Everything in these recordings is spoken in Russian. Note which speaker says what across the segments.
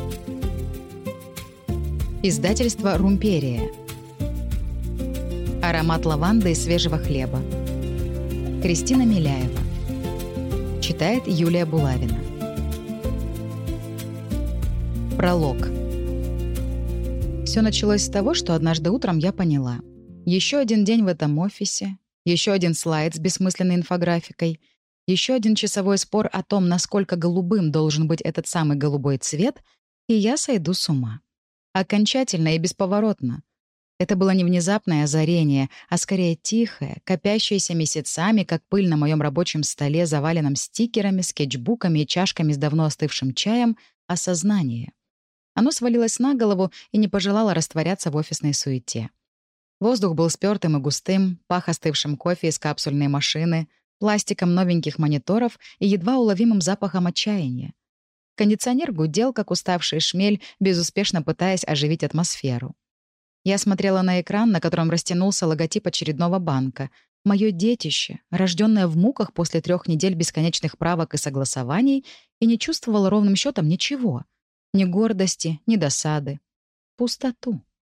Speaker 1: Издательство «Румперия». Аромат лаванды и свежего хлеба. Кристина Миляева. Читает Юлия Булавина. Пролог. Все началось с того, что однажды утром я поняла. Еще один день в этом офисе, еще один слайд с бессмысленной инфографикой, еще один часовой спор о том, насколько голубым должен быть этот самый голубой цвет, и я сойду с ума. Окончательно и бесповоротно. Это было не внезапное озарение, а скорее тихое, копящееся месяцами, как пыль на моем рабочем столе, заваленном стикерами, скетчбуками и чашками с давно остывшим чаем, осознание. Оно свалилось на голову и не пожелало растворяться в офисной суете. Воздух был спёртым и густым, пах остывшим кофе из капсульной машины, пластиком новеньких мониторов и едва уловимым запахом отчаяния. Кондиционер гудел, как уставший шмель, безуспешно пытаясь оживить атмосферу. Я смотрела на экран, на котором растянулся логотип очередного банка. Моё детище, рождённое в муках после 3 недель бесконечных правок и согласований, и не чувствовала ровным счётом ничего. Ни гордости, ни досады. Пустоту.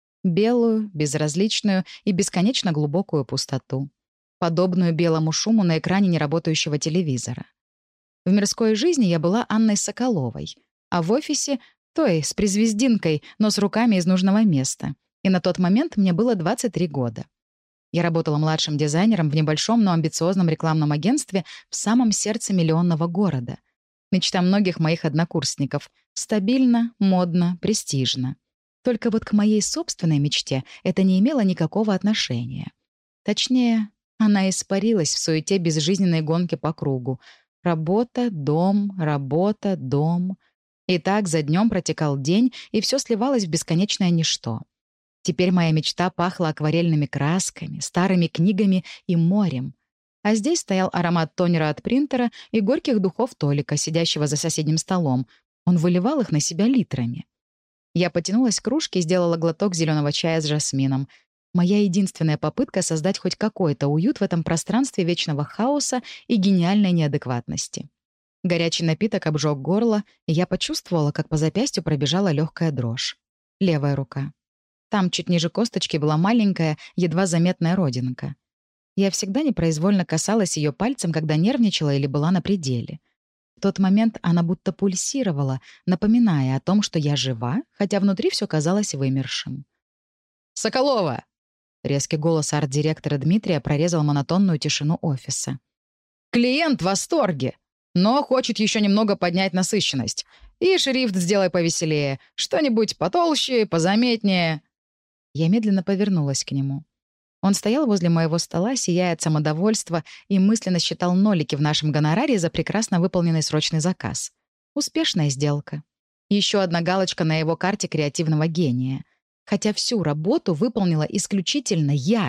Speaker 1: Белую, безразличную и бесконечно глубокую пустоту. Подобную белому шуму на экране неработающего телевизора. В мирской жизни я была Анной Соколовой, а в офисе — той, с призвездинкой, но с руками из нужного места. И на тот момент мне было 23 года. Я работала младшим дизайнером в небольшом, но амбициозном рекламном агентстве в самом сердце миллионного города. Мечта многих моих однокурсников. Стабильно, модно, престижно. Только вот к моей собственной мечте это не имело никакого отношения. Точнее, она испарилась в суете безжизненной гонки по кругу. Работа, дом, работа, дом. И так за днем протекал день, и все сливалось в бесконечное ничто. Теперь моя мечта пахла акварельными красками, старыми книгами и морем. А здесь стоял аромат тонера от принтера и горьких духов Толика, сидящего за соседним столом. Он выливал их на себя литрами. Я потянулась к кружке и сделала глоток зеленого чая с жасмином. Моя единственная попытка создать хоть какой-то уют в этом пространстве вечного хаоса и гениальной неадекватности. Горячий напиток обжег горло, и я почувствовала, как по запястью пробежала легкая дрожь. Левая рука. Там, чуть ниже косточки, была маленькая, едва заметная родинка. Я всегда непроизвольно касалась ее пальцем, когда нервничала или была на пределе. В тот момент она будто пульсировала, напоминая о том, что я жива, хотя внутри все казалось вымершим. «Соколова!» Резкий голос арт-директора Дмитрия прорезал монотонную тишину офиса. «Клиент в восторге, но хочет еще немного поднять насыщенность. И шрифт сделай повеселее, что-нибудь потолще, позаметнее». Я медленно повернулась к нему. Он стоял возле моего стола, сияя от самодовольства, и мысленно считал нолики в нашем гонораре за прекрасно выполненный срочный заказ. Успешная сделка. Еще одна галочка на его карте креативного гения. Хотя всю работу выполнила исключительно я.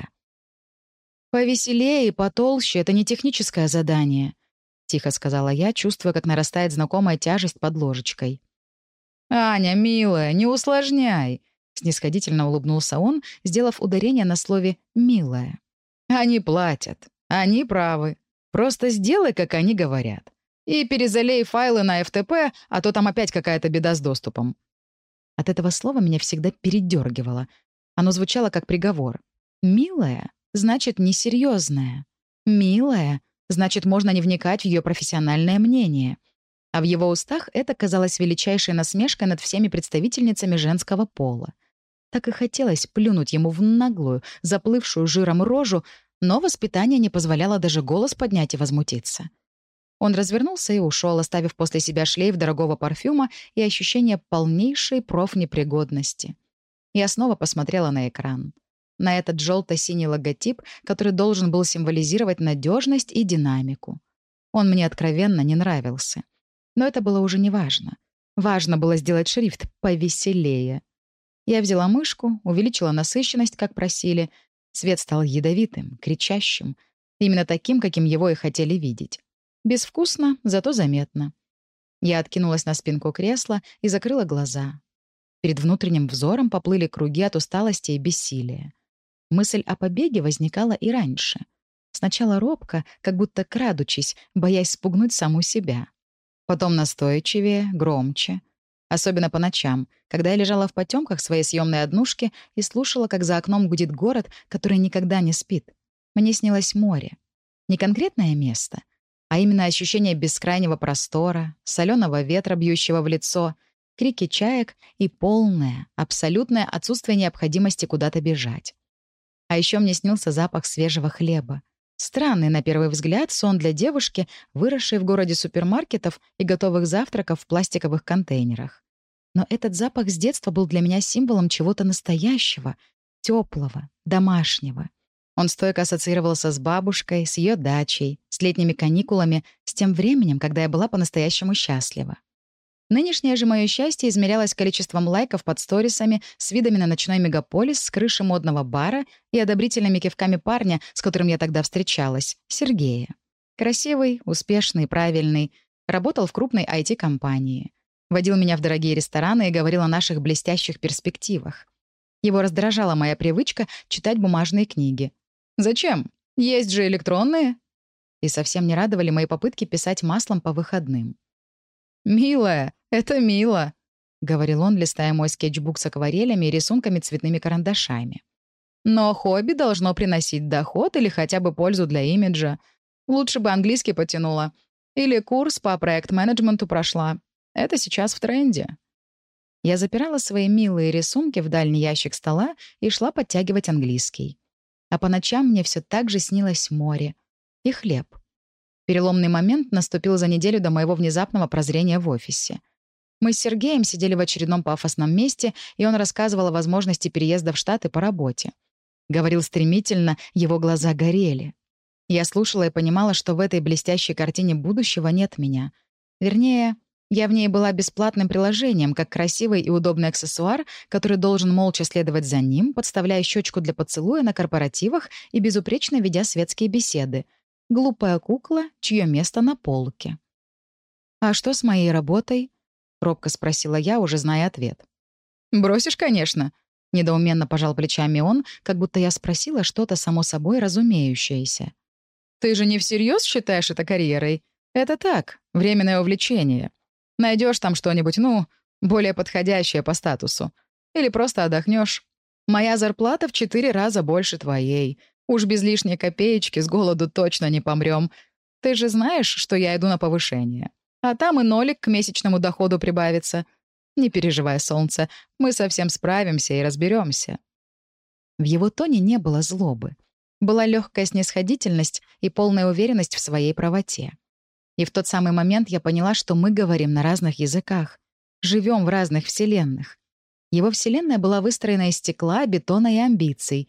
Speaker 1: «Повеселее и потолще — это не техническое задание», — тихо сказала я, чувствуя, как нарастает знакомая тяжесть под ложечкой. «Аня, милая, не усложняй», — снисходительно улыбнулся он, сделав ударение на слове «милая». «Они платят. Они правы. Просто сделай, как они говорят. И перезалей файлы на FTP, а то там опять какая-то беда с доступом». От этого слова меня всегда передергивало. Оно звучало как приговор. «Милая» — значит несерьезная. «Милая» — значит можно не вникать в ее профессиональное мнение. А в его устах это казалось величайшей насмешкой над всеми представительницами женского пола. Так и хотелось плюнуть ему в наглую, заплывшую жиром рожу, но воспитание не позволяло даже голос поднять и возмутиться. Он развернулся и ушел, оставив после себя шлейф дорогого парфюма и ощущение полнейшей профнепригодности. Я снова посмотрела на экран. На этот желто-синий логотип, который должен был символизировать надежность и динамику. Он мне откровенно не нравился. Но это было уже не важно. Важно было сделать шрифт повеселее. Я взяла мышку, увеличила насыщенность, как просили. Цвет стал ядовитым, кричащим. Именно таким, каким его и хотели видеть. Безвкусно, зато заметно. Я откинулась на спинку кресла и закрыла глаза. Перед внутренним взором поплыли круги от усталости и бессилия. Мысль о побеге возникала и раньше. Сначала робко, как будто крадучись, боясь спугнуть саму себя. Потом настойчивее, громче. Особенно по ночам, когда я лежала в потемках своей съемной однушки и слушала, как за окном гудит город, который никогда не спит. Мне снилось море. Не конкретное место, а именно ощущение бескрайнего простора, соленого ветра, бьющего в лицо, крики чаек и полное, абсолютное отсутствие необходимости куда-то бежать. А еще мне снился запах свежего хлеба. Странный, на первый взгляд, сон для девушки, выросшей в городе супермаркетов и готовых завтраков в пластиковых контейнерах. Но этот запах с детства был для меня символом чего-то настоящего, теплого, домашнего. Он стойко ассоциировался с бабушкой, с ее дачей, с летними каникулами, с тем временем, когда я была по-настоящему счастлива. Нынешнее же мое счастье измерялось количеством лайков под сторисами с видами на ночной мегаполис с крыши модного бара и одобрительными кивками парня, с которым я тогда встречалась, Сергея. Красивый, успешный, правильный. Работал в крупной IT-компании. Водил меня в дорогие рестораны и говорил о наших блестящих перспективах. Его раздражала моя привычка читать бумажные книги. «Зачем? Есть же электронные!» И совсем не радовали мои попытки писать маслом по выходным. «Милая, это мило», — говорил он, листая мой скетчбук с акварелями и рисунками цветными карандашами. «Но хобби должно приносить доход или хотя бы пользу для имиджа. Лучше бы английский потянула. Или курс по проект-менеджменту прошла. Это сейчас в тренде». Я запирала свои милые рисунки в дальний ящик стола и шла подтягивать английский. А по ночам мне все так же снилось море и хлеб. Переломный момент наступил за неделю до моего внезапного прозрения в офисе. Мы с Сергеем сидели в очередном пафосном месте, и он рассказывал о возможности переезда в Штаты по работе. Говорил стремительно, его глаза горели. Я слушала и понимала, что в этой блестящей картине будущего нет меня. Вернее, я в ней была бесплатным приложением, как красивый и удобный аксессуар, который должен молча следовать за ним, подставляя щечку для поцелуя на корпоративах и безупречно ведя светские беседы. Глупая кукла, чье место на полке. «А что с моей работой?» — робко спросила я, уже зная ответ. «Бросишь, конечно», — недоуменно пожал плечами он, как будто я спросила что-то само собой разумеющееся. «Ты же не всерьез считаешь это карьерой? Это так, временное увлечение. Найдешь там что-нибудь, более подходящее по статусу. Или просто отдохнешь. Моя зарплата в 4 раза больше твоей. Уж без лишней копеечки с голоду точно не помрем. Ты же знаешь, что я иду на повышение. А там и нолик к месячному доходу прибавится. Не переживай, солнце, мы совсем справимся и разберемся». В его тоне не было злобы. Была легкая снисходительность и полная уверенность в своей правоте. И в тот самый момент я поняла, что мы говорим на разных языках, живем в разных вселенных. Его вселенная была выстроена из стекла, бетона и амбиций.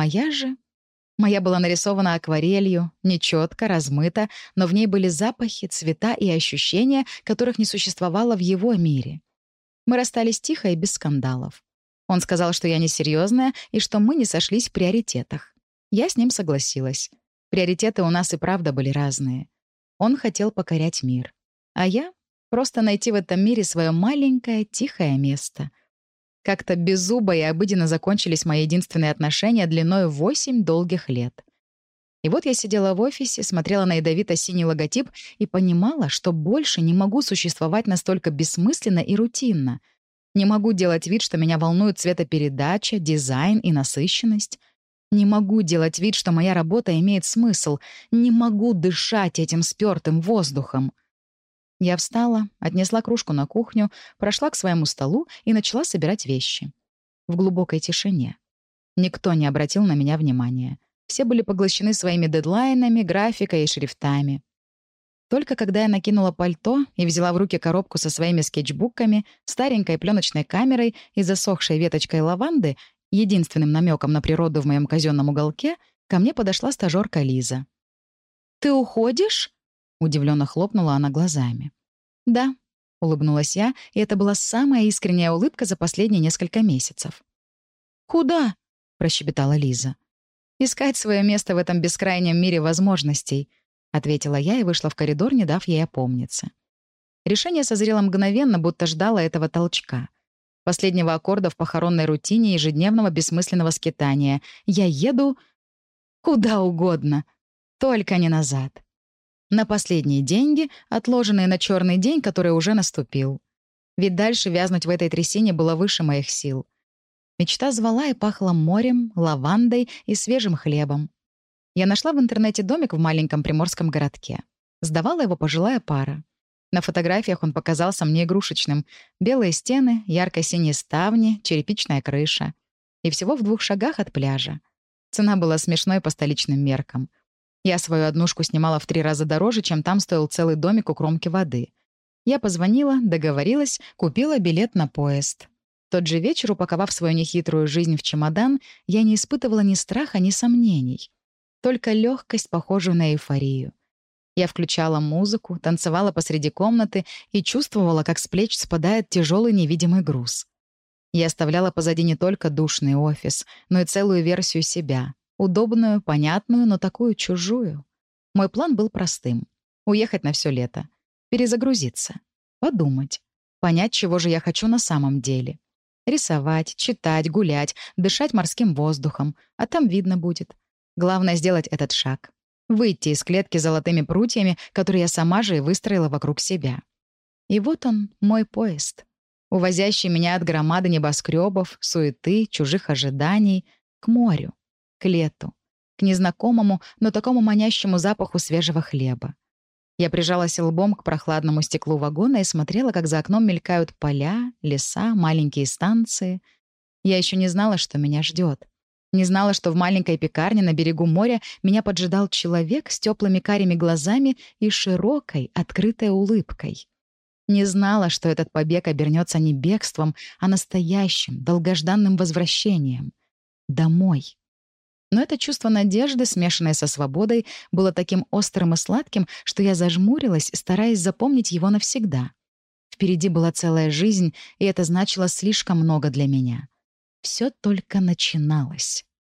Speaker 1: Моя была нарисована акварелью, нечетко, размыто, но в ней были запахи, цвета и ощущения, которых не существовало в его мире. Мы расстались тихо и без скандалов. Он сказал, что я несерьезная и что мы не сошлись в приоритетах. Я с ним согласилась. Приоритеты у нас и правда были разные. Он хотел покорять мир. А я — просто найти в этом мире свое маленькое, тихое место. Как-то беззубо и обыденно закончились мои единственные отношения длиной в 8 долгих лет. И вот я сидела в офисе, смотрела на ядовито-синий логотип и понимала, что больше не могу существовать настолько бессмысленно и рутинно. Не могу делать вид, что меня волнует цветопередача, дизайн и насыщенность. Не могу делать вид, что моя работа имеет смысл. Не могу дышать этим спёртым воздухом. Я встала, отнесла кружку на кухню, прошла к своему столу и начала собирать вещи. В глубокой тишине. Никто не обратил на меня внимания. Все были поглощены своими дедлайнами, графикой и шрифтами. Только когда я накинула пальто и взяла в руки коробку со своими скетчбуками, старенькой пленочной камерой и засохшей веточкой лаванды, единственным намеком на природу в моем казенном уголке, ко мне подошла стажёрка Лиза. «Ты уходишь?» — удивленно хлопнула она глазами. «Да», — улыбнулась я, и это была самая искренняя улыбка за последние несколько месяцев. «Куда?» — прощебетала Лиза. «Искать свое место в этом бескрайнем мире возможностей», — ответила я и вышла в коридор, не дав ей опомниться. Решение созрело мгновенно, будто ждало этого толчка. Последнего аккорда в похоронной рутине ежедневного бессмысленного скитания. Я еду куда угодно, только не назад. На последние деньги, отложенные на черный день, который уже наступил. Ведь дальше вязнуть в этой трясине было выше моих сил. Мечта звала и пахла морем, лавандой и свежим хлебом. Я нашла в интернете домик в маленьком приморском городке. Сдавала его пожилая пара. На фотографиях он показался мне игрушечным. Белые стены, ярко-синие ставни, черепичная крыша. И всего в 2 шагах от пляжа. Цена была смешной по столичным меркам. Я свою однушку снимала в 3 раза дороже, чем там стоил целый домик у кромки воды. Я позвонила, договорилась, купила билет на поезд. Тот же вечер, упаковав свою нехитрую жизнь в чемодан, я не испытывала ни страха, ни сомнений. Только легкость, похожую на эйфорию. Я включала музыку, танцевала посреди комнаты и чувствовала, как с плеч спадает тяжелый невидимый груз. Я оставляла позади не только душный офис, но и целую версию себя. Удобную, понятную, но такую чужую. Мой план был простым. Уехать на все лето. Перезагрузиться. Подумать. Понять, чего же я хочу на самом деле. Рисовать, читать, гулять, дышать морским воздухом. А там видно будет. Главное — сделать этот шаг. Выйти из клетки с золотыми прутьями, которые я сама же и выстроила вокруг себя. И вот он, мой поезд. Увозящий меня от громады небоскребов, суеты, чужих ожиданий, к морю, к лету, к незнакомому, но такому манящему запаху свежего хлеба. Я прижалась лбом к прохладному стеклу вагона и смотрела, как за окном мелькают поля, леса, маленькие станции. Я еще не знала, что меня ждет. Не знала, что в маленькой пекарне на берегу моря меня поджидал человек с теплыми карими глазами и широкой, открытой улыбкой. Не знала, что этот побег обернется не бегством, а настоящим, долгожданным возвращением. Домой. Но это чувство надежды, смешанное со свободой, было таким острым и сладким, что я зажмурилась, стараясь запомнить его навсегда. Впереди была целая жизнь, и это значило слишком много для меня. Все только начиналось.